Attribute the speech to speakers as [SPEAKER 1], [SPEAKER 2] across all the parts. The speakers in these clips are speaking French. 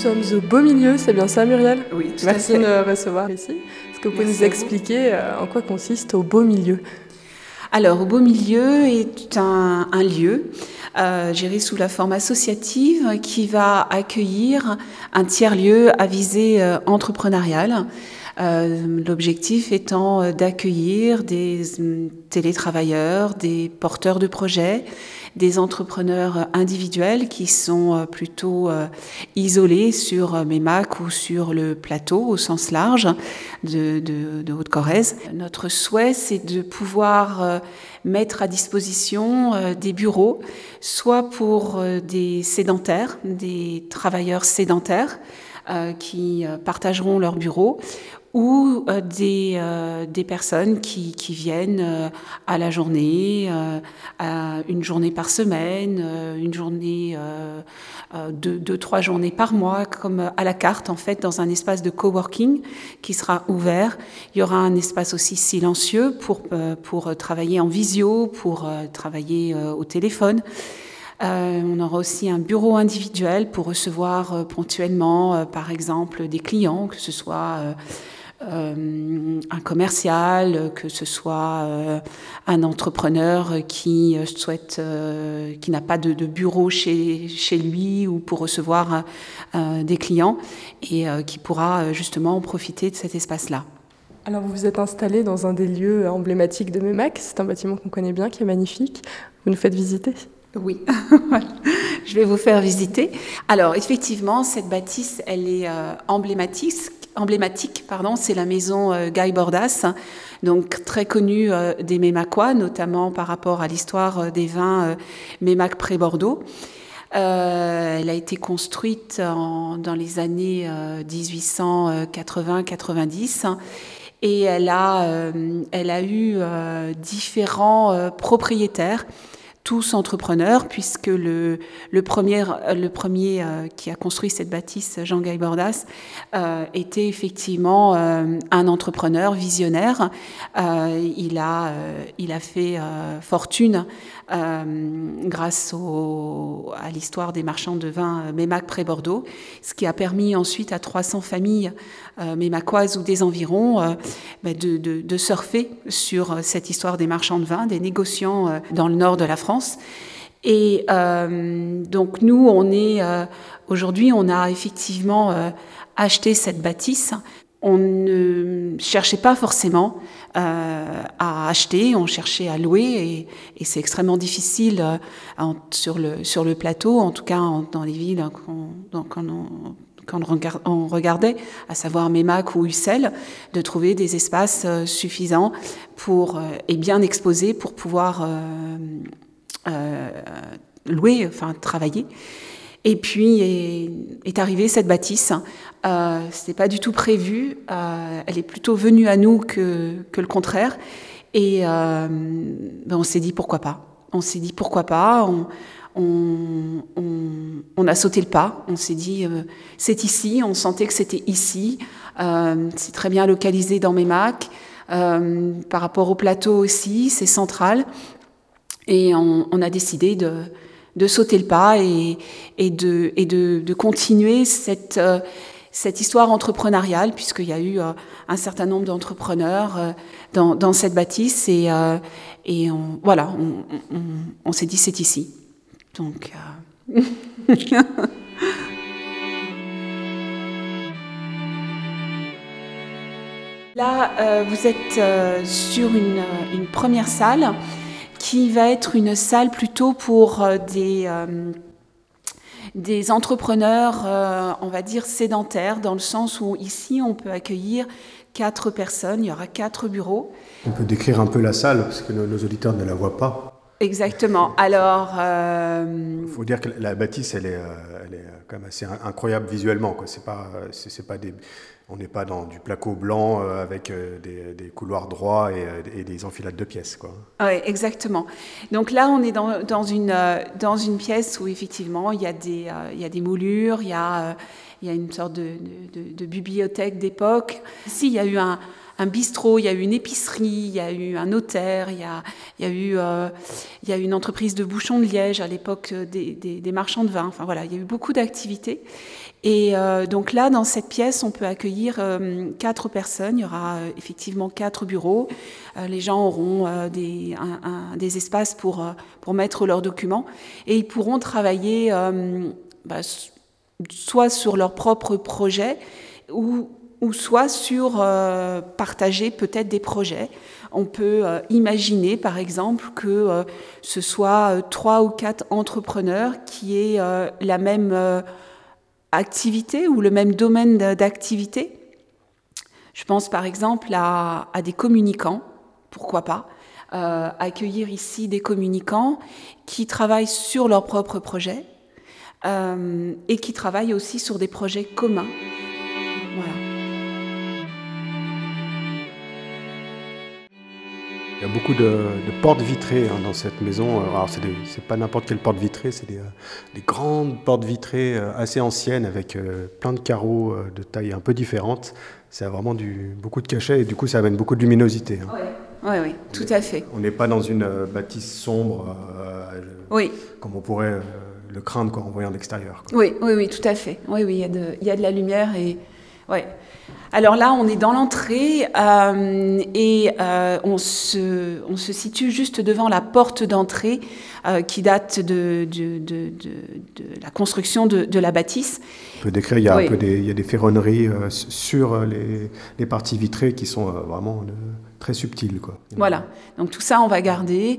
[SPEAKER 1] sommes au beau milieu, c'est bien ça Muriel ?
[SPEAKER 2] Oui, tout
[SPEAKER 1] Merci
[SPEAKER 2] à fait.
[SPEAKER 1] de nous recevoir ici. Est-ce que vous pouvez
[SPEAKER 2] Merci
[SPEAKER 1] nous
[SPEAKER 2] à vous.
[SPEAKER 1] expliquer en quoi consiste au beau milieu ?
[SPEAKER 2] Alors, au beau milieu est un lieu géré sous la forme associative qui va accueillir un tiers-lieu à visée entrepreneuriale. L'objectif étant d'accueillir des télétravailleurs, des porteurs de projets, des entrepreneurs individuels qui sont plutôt isolés sur Meymac ou sur le plateau au sens large de Haute-Corrèze. Notre souhait, c'est de pouvoir mettre à disposition des bureaux, soit pour des sédentaires, des travailleurs sédentaires qui partageront leur bureau, ou des personnes qui viennent à la journée, à une journée par semaine, une journée, 2-3 journées par mois, comme à la carte en fait, dans un espace de coworking qui sera ouvert. Il y aura un espace aussi silencieux pour travailler en visio, pour travailler au téléphone. On aura aussi un bureau individuel pour recevoir ponctuellement, par exemple, des clients, que ce soit un commercial, que ce soit un entrepreneur qui souhaite, qui n'a pas de bureau chez lui ou pour recevoir des clients et qui pourra justement profiter de cet espace-là.
[SPEAKER 1] Alors vous vous êtes installé dans un des lieux emblématiques de Meymac, c'est un bâtiment qu'on connaît bien, qui est magnifique. Vous nous faites visiter ?
[SPEAKER 2] Oui, je vais vous faire visiter. Alors effectivement, cette bâtisse, elle est emblématique, c'est la maison Guy Bordas, donc très connue des Meymacois, notamment par rapport à l'histoire des vins Meymac Pré-Bordeaux. Elle a été construite dans les années 1880-90 et elle a eu différents propriétaires, tous entrepreneurs, puisque le premier qui a construit cette bâtisse, Jean-Guy Bordas, était effectivement un entrepreneur visionnaire. Il a fait fortune grâce à l'histoire des marchands de vin Meymac Pré-Bordeaux, ce qui a permis ensuite à 300 familles meymacoises ou des environs de surfer sur cette histoire des marchands de vin, des négociants dans le nord de la France. Et donc nous, aujourd'hui, on a effectivement acheté cette bâtisse. On ne cherchait pas forcément à acheter, on cherchait à louer, et c'est extrêmement difficile sur le plateau, en tout cas dans les villes quand on regardait, à savoir Meymac ou Ussel, de trouver des espaces suffisants et bien exposés pour pouvoir louer, enfin travailler. Et puis est arrivée cette bâtisse. C'était pas du tout prévu. Elle est plutôt venue à nous que le contraire. Et on s'est dit pourquoi pas. On a sauté le pas. On s'est dit c'est ici. On sentait que c'était ici. C'est très bien localisé dans Meymac. Par rapport au plateau aussi, c'est central. Et on a décidé de sauter le pas et de continuer cette histoire entrepreneuriale, puisqu'il y a eu un certain nombre d'entrepreneurs dans cette bâtisse, et on s'est dit c'est ici. Donc là, vous êtes sur une première salle qui va être une salle plutôt pour des entrepreneurs, on va dire sédentaires, dans le sens où ici on peut accueillir 4 personnes, il y aura 4 bureaux.
[SPEAKER 3] On peut décrire un peu la salle, parce que nos auditeurs ne la voient pas.
[SPEAKER 2] Exactement. Alors,
[SPEAKER 3] il faut dire que la bâtisse, elle est quand même assez incroyable visuellement, quoi. C'est pas on n'est pas dans du placo blanc avec des couloirs droits et des enfilades de pièces, quoi.
[SPEAKER 2] Oui, exactement. Donc là, on est dans une pièce où effectivement il y a des moulures, il y a une sorte de bibliothèque d'époque. Ici, il y a eu un bistrot, il y a eu une épicerie, il y a eu un notaire, il y a eu une entreprise de bouchons de liège à l'époque des marchands de vin. Enfin voilà, il y a eu beaucoup d'activités. Et donc là, dans cette pièce, on peut accueillir 4 personnes. Il y aura effectivement 4 bureaux. Les gens auront des espaces pour mettre leurs documents et ils pourront travailler soit sur leur propre projet ou soit sur partager peut-être des projets. On peut imaginer, par exemple, que ce soit 3 ou 4 entrepreneurs qui aient la même activité ou le même domaine d'activité. Je pense par exemple à des communicants, pourquoi pas, accueillir ici des communicants qui travaillent sur leur propre projet et qui travaillent aussi sur des projets communs. Voilà.
[SPEAKER 3] Il y a beaucoup de portes vitrées dans cette maison. Alors c'est pas n'importe quelle porte vitrée, c'est des grandes portes vitrées assez anciennes avec plein de carreaux de taille un peu différentes. C'est vraiment beaucoup de cachets et du coup ça amène beaucoup de luminosité.
[SPEAKER 2] Oui, tout à fait.
[SPEAKER 3] On n'est pas dans une bâtisse sombre comme on pourrait le craindre en voyant l'extérieur.
[SPEAKER 2] Oui, tout à fait. Oui, il y a de la lumière et Alors là, on est dans l'entrée et on se situe juste devant la porte d'entrée qui date de la construction de la bâtisse.
[SPEAKER 3] On peut décrire, il y a des ferronneries sur les parties vitrées qui sont vraiment très subtiles, quoi.
[SPEAKER 2] Voilà, donc tout ça on va garder.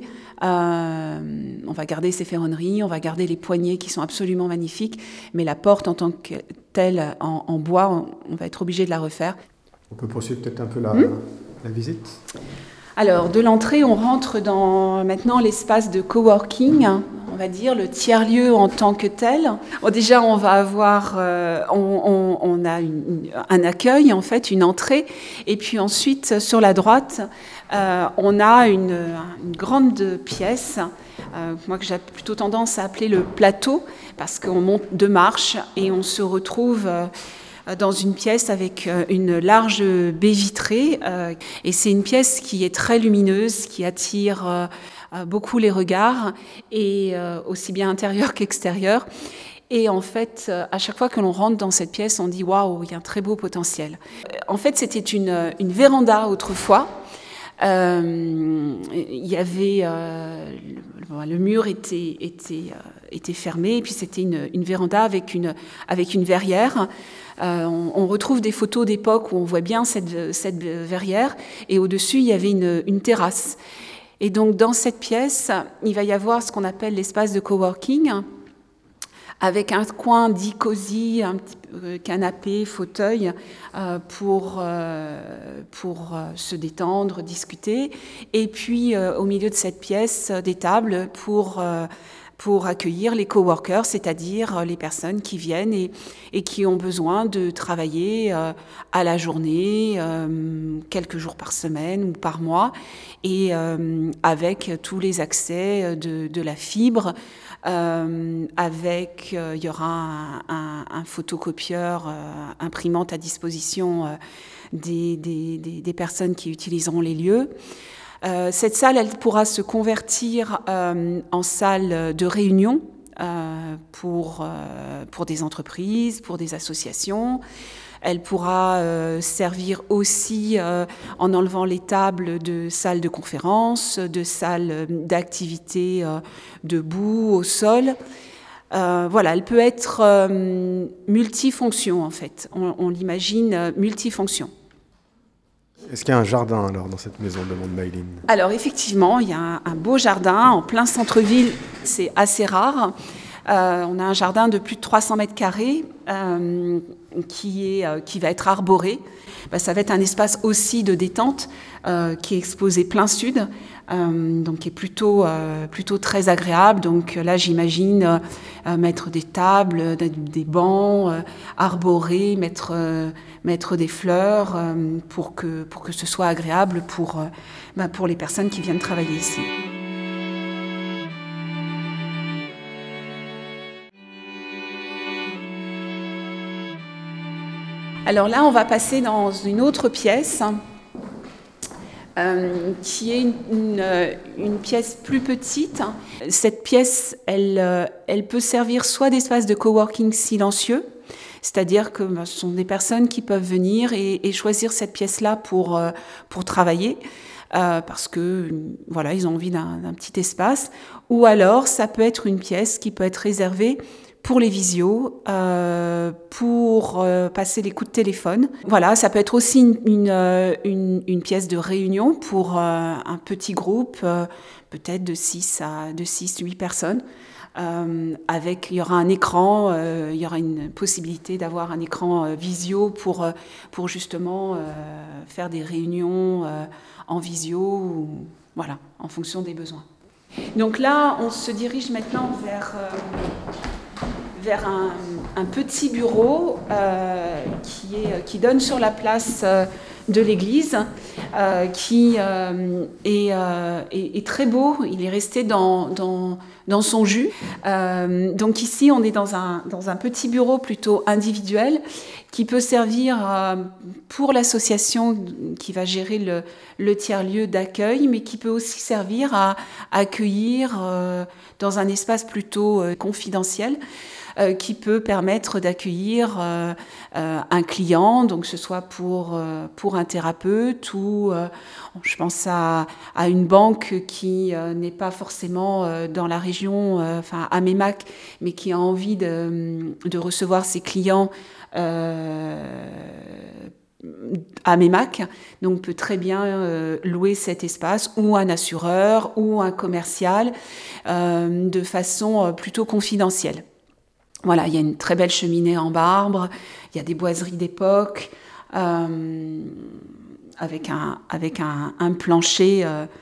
[SPEAKER 2] On va garder ces ferronneries, on va garder les poignées qui sont absolument magnifiques, mais la porte en tant que telle, en bois, on va être obligé de la refaire.
[SPEAKER 3] On peut poursuivre peut-être un peu la visite.
[SPEAKER 2] Alors, de l'entrée, on rentre dans maintenant l'espace de coworking, on va dire, le tiers-lieu en tant que tel. Bon, déjà, on va avoir, on a un accueil, en fait, une entrée, et puis ensuite, sur la droite, on a une grande pièce, moi que j'ai plutôt tendance à appeler le plateau, parce qu'on monte 2 marches et on se retrouve dans une pièce avec une large baie vitrée. Et c'est une pièce qui est très lumineuse, qui attire beaucoup les regards, et aussi bien intérieur qu'extérieur. Et en fait, à chaque fois que l'on rentre dans cette pièce, on dit « Waouh, il y a un très beau potentiel ». En fait, c'était une véranda autrefois. Il y avait le mur était fermé, et puis c'était une véranda avec une verrière. On retrouve des photos d'époque où on voit bien cette verrière, et au-dessus il y avait une terrasse. Et donc dans cette pièce, il va y avoir ce qu'on appelle l'espace de coworking, avec un coin dit cosy, un petit canapé, fauteuil pour se détendre, discuter. Et puis au milieu de cette pièce, des tables pour accueillir les coworkers, c'est-à-dire les personnes qui viennent et qui ont besoin de travailler à la journée, quelques jours par semaine ou par mois, et avec tous les accès de la fibre. Il y aura un photocopieur, imprimante à disposition des personnes qui utiliseront les lieux. Cette salle, elle pourra se convertir en salle de réunion pour des entreprises, pour des associations. Elle pourra servir aussi, en enlevant les tables, de salles de conférence, de salles d'activités debout, au sol. Voilà, elle peut être multifonction, en fait. On l'imagine multifonction.
[SPEAKER 3] Est-ce qu'il y a un jardin alors dans cette maison, demande Maïline? Alors
[SPEAKER 2] effectivement, il y a un beau jardin en plein centre-ville, c'est assez rare. On a un jardin de plus de 300 mètres carrés qui va être arboré. Ça va être un espace aussi de détente qui est exposé plein sud, donc qui est plutôt très agréable. Donc là, j'imagine mettre des tables, des bancs, arborer, mettre des fleurs pour que ce soit agréable pour les personnes qui viennent travailler ici. Alors là, on va passer dans une autre pièce qui est une pièce plus petite. Cette pièce, elle peut servir soit d'espace de coworking silencieux, C'est-à-dire que ce sont des personnes qui peuvent venir et choisir cette pièce-là pour travailler. Parce que voilà, ils ont envie d'un petit espace, ou alors ça peut être une pièce qui peut être réservée pour les visios, pour passer les coups de téléphone. Voilà, ça peut être aussi une pièce de réunion pour un petit groupe, peut-être de 6-8 personnes. Il y aura un écran, il y aura une possibilité d'avoir un écran visio pour justement faire des réunions en visio, voilà, en fonction des besoins. Donc là, on se dirige maintenant vers un petit bureau qui donne sur la place de l'église, qui est très beau. Il est resté dans son jus. Donc ici, on est dans un petit bureau plutôt individuel qui peut servir pour l'association qui va gérer le tiers-lieu d'accueil, mais qui peut aussi servir à accueillir dans un espace plutôt confidentiel, qui peut permettre d'accueillir un client, donc que ce soit pour un thérapeute ou je pense à une banque qui n'est pas forcément dans la région, à Meymac, mais qui a envie de recevoir ses clients à Meymac, donc peut très bien louer cet espace, ou un assureur ou un commercial, de façon plutôt confidentielle. Voilà, il y a une très belle cheminée en marbre, il y a des boiseries d'époque, avec un plancher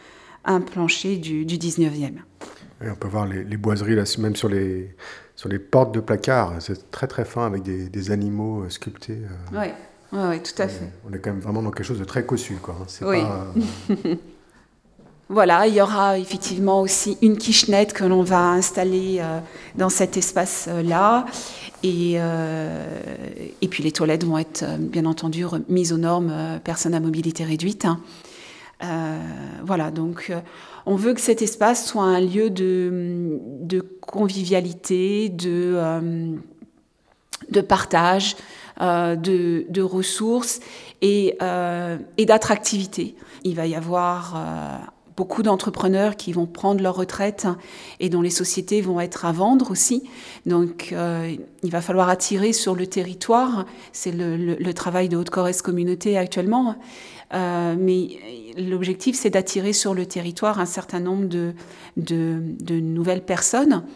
[SPEAKER 2] du 19e.
[SPEAKER 3] Et on peut voir les boiseries là, même sur les portes de placards. C'est très très fin avec des animaux sculptés.
[SPEAKER 2] Oui, tout à fait.
[SPEAKER 3] On est quand même vraiment dans quelque chose de très cossu, quoi. C'est
[SPEAKER 2] oui.
[SPEAKER 3] pas,
[SPEAKER 2] Voilà, il y aura effectivement aussi une kitchenette que l'on va installer dans cet espace-là. Et puis les toilettes vont être bien entendu mises aux normes personnes à mobilité réduite. Voilà, donc on veut que cet espace soit un lieu de convivialité, de partage, de ressources et d'attractivité. Il va y avoir beaucoup d'entrepreneurs qui vont prendre leur retraite et dont les sociétés vont être à vendre aussi. Donc, il va falloir attirer sur le territoire. C'est le travail de Haute-Corrèze Communauté actuellement. Mais l'objectif, c'est d'attirer sur le territoire un certain nombre de nouvelles personnes.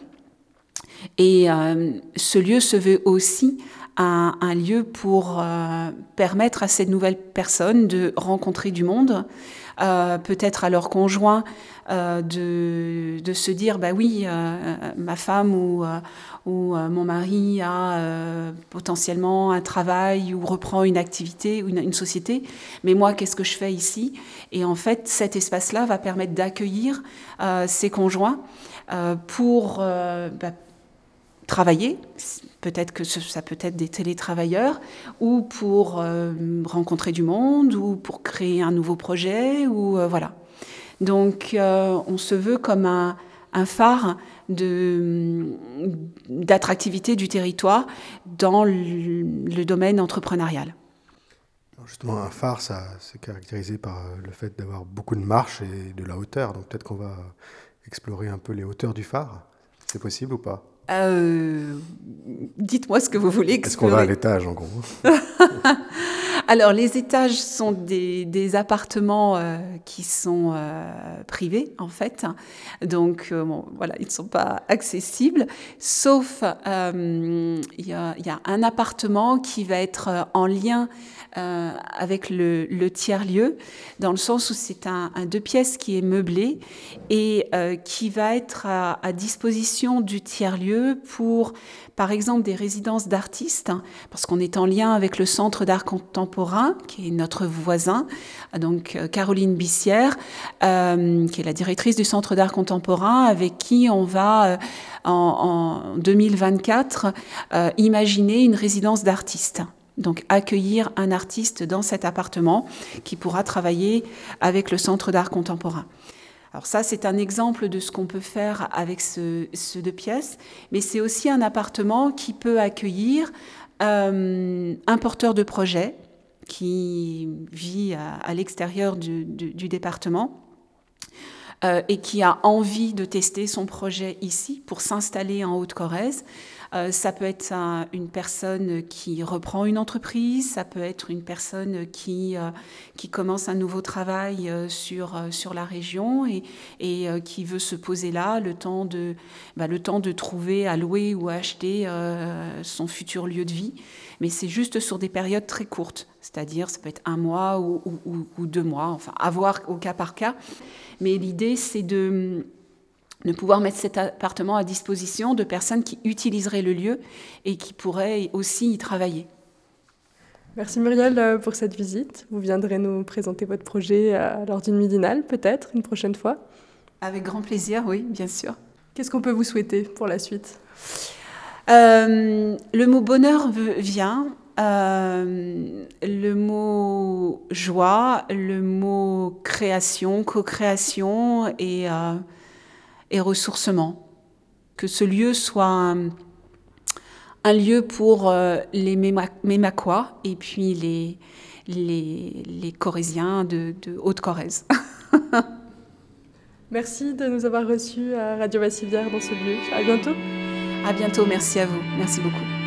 [SPEAKER 2] Et ce lieu se veut aussi un lieu pour permettre à ces nouvelles personnes de rencontrer du monde, peut-être à leur conjoint de se dire bah oui, ma femme ou mon mari a potentiellement un travail ou reprend une activité ou une société, mais moi qu'est-ce que je fais ici? Et en fait cet espace-là va permettre d'accueillir ces conjoints pour travailler, peut-être que ça peut être des télétravailleurs, ou pour rencontrer du monde, ou pour créer un nouveau projet, ou voilà. Donc on se veut comme un phare d'attractivité du territoire dans le domaine entrepreneurial.
[SPEAKER 3] Justement, un phare, ça c'est caractérisé par le fait d'avoir beaucoup de marche et de la hauteur, donc peut-être qu'on va explorer un peu les hauteurs du phare. C'est possible ou pas?
[SPEAKER 2] Dites-moi ce que vous voulez explorer.
[SPEAKER 3] Est-ce qu'on va à l'étage, en gros?
[SPEAKER 2] Alors, les étages sont des appartements qui sont privés, en fait. Donc, voilà, ils ne sont pas accessibles, sauf il y a un appartement qui va être en lien avec le tiers-lieu, dans le sens où c'est un 2 pièces qui est meublé et qui va être à disposition du tiers-lieu pour, par exemple, des résidences d'artistes, parce qu'on est en lien avec le Centre d'art contemporain, qui est notre voisin, donc Caroline Bissière, qui est la directrice du Centre d'art contemporain, avec qui on va, en 2024, imaginer une résidence d'artistes. Donc accueillir un artiste dans cet appartement qui pourra travailler avec le Centre d'art contemporain. Alors ça, c'est un exemple de ce qu'on peut faire avec ce 2 pièces, mais c'est aussi un appartement qui peut accueillir un porteur de projet qui vit à l'extérieur du département et qui a envie de tester son projet ici pour s'installer en Haute-Corrèze. Ça peut être une personne qui reprend une entreprise, ça peut être une personne qui commence un nouveau travail sur la région et qui veut se poser là le temps de trouver à louer ou à acheter son futur lieu de vie. Mais c'est juste sur des périodes très courtes, c'est-à-dire ça peut être 1 mois ou 2 mois, enfin à voir au cas par cas. Mais l'idée, c'est de pouvoir mettre cet appartement à disposition de personnes qui utiliseraient le lieu et qui pourraient aussi y travailler.
[SPEAKER 1] Merci Muriel pour cette visite. Vous viendrez nous présenter votre projet lors d'une midinale, peut-être, une prochaine fois.
[SPEAKER 2] Avec grand plaisir, oui, bien sûr.
[SPEAKER 1] Qu'est-ce qu'on peut vous souhaiter pour la suite ?
[SPEAKER 2] Le mot bonheur vient, le mot joie, le mot création, co-création et ressourcement. Que ce lieu soit un lieu pour les Mémacois et puis les Corréziens de Haute-Corrèze.
[SPEAKER 1] Merci de nous avoir reçus à Radio Bassivière dans ce lieu. À bientôt.
[SPEAKER 2] À bientôt, merci à vous. Merci beaucoup.